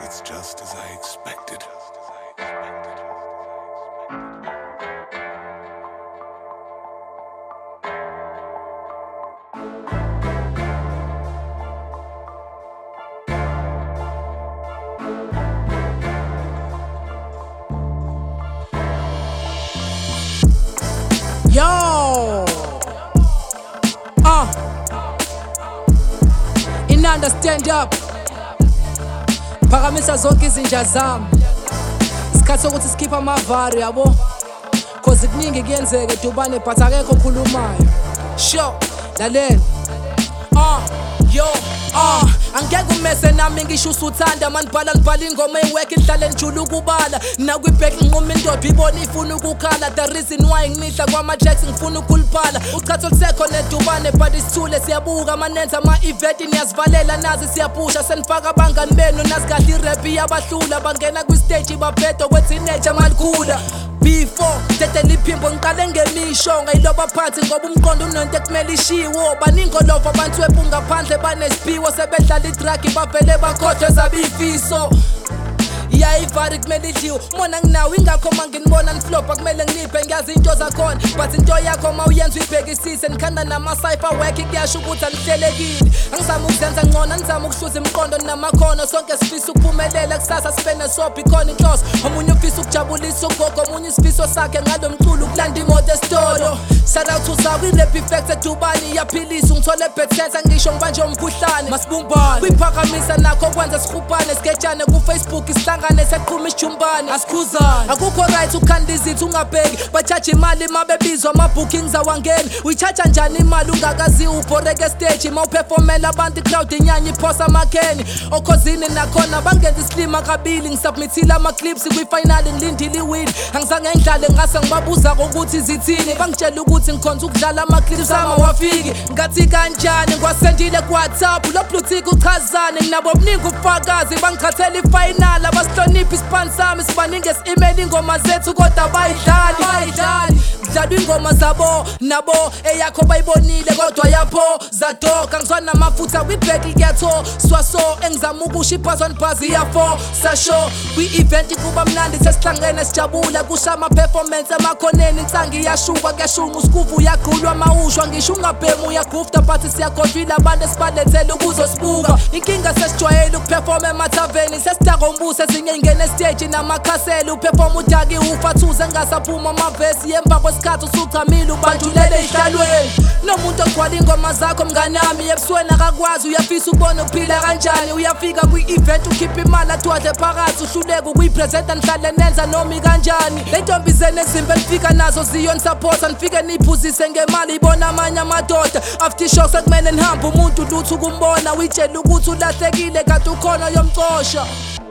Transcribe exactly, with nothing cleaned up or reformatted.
It's just as I expected. Yo, uh, Inanda stand up, phakamisa zonke izinja zami. Isikhathi sokuthi sikhipha amavari yabo, cause kuningi kuyenzeka edubane but akekho okhulumayo. Sho, lalela, uh, yo, uh angeke umese nami ngisho usuthanda manibhala nibhala ingoma ework ihlale njulu ukubala nakwibheck nquma indoda ibona ifuna ukukhala the reason why ngimihla kwama-jacks ngifuna ukuliphala uchatho olusekho nedubane but isithule siyabuka manenza ama-event niyazivalela nazi siyapusha senifaka abangani benu nazi kahle irap yabahlula bangena kwistage babhedo kwethineja malikhula before tete liphimbo ngiqale ngemisho ngayiloba phansi ngoba umqondo unonto ekumele ishiwo baningolova abantu wephu ngaphandle banesiphiwo sebedlala idragi bavele bakhohlwe zabifiso yayivari kumele idliwe mona nginawo ingakho manginibona niflopha kumele ngiliphe ngiyazi into zakhona but into yakho ma uyenza uyibhekisise nikhanda nama-cypher work kuyasho ukuthi anihlelekile angizama ukuzenza ngcono anizama ukuhluza imiqondo namakhono sonke sifisa ukuphumelela kusasa sibe nesobho ikhona inhloso omunye ufisa ukujabulisa ugogo omunye isifiso sakhe ngalo mculo ukulanda imoto esitolo shout-out uzakho i-rap effect edubani iyaphilisa ungithole ebhethensa ngisho ngibanje umkhuhlane masibumbane kuyiphakamisa nakho kwenza sihubhane siketshane kufacebook isihlangane seqhuma isijumbane asikhuzane akukho right ukhanda izithu ungabheki bachaje imali mabebizwa ama-bookings awangeni uyichaja njani imali ungakaziwa ubhoreke estage ma uperformela abantu i-crowd inyanya iphosa amakheni okhozini nakhona bangenza isilima kabili ngisubmithile ama-clips kwifinali ngilindile iwini angizange ngidlale ngase ngibabuza kokuthi zithini bangitshela ukuthi ngikhonza ukudlala ama-clips ama wafiki ngathi kanjani ngiwasendile ku-WhatsApp lo blutik uchazane nginabo buningi ubufakazi bangithathela ifinali abasihloniphi isipani sami sibaningi esi-email ingoma zethu kodwa bayidlali bayidlali kudlalwa ingoma zabo nabo eyakho bayibonile kodwa yapho zadoka ngizwa namafutha kwibheki kuyatho swaso engizama ukusho iphazwa nibhazi yafo sasho kwi-event kuba mnandi sesihlangene sijabula kusha ama-performance emakhoneni insangi iyashukwa kuyashunqa usikuvu uyagqulwa mawushwa ngisho ungabhemu uyagufta but siyakhohlwile abantu esibalethele ukuzosibuka inkinga sesijwayele ukuperforma emathaveni sesitakombuse ezinye ingene esiteji namakhasele uperforma udaki ufathuze engasaphuma amavesi yemva kwesikhathi usuchamile ubandulele ey'hlalweni nomuntu ogcwala ingoma zakho mnganami ebusweni akakwazi uyafisa ubona uphila kanjani uyafika kwi-event ukhipha imali athiwadle phakathi uhluleka ukuyipresenta nihlale nenza nomi kanjani le ntombizene ezimba elifika nazo ziyonisapota nifike niyiphuzise ngemali ibona amanye amadoda after show sekumele nihambe umuntu lutho ukumbona uyitshela ukuthi ulahlekile kade ukhona yomcosha.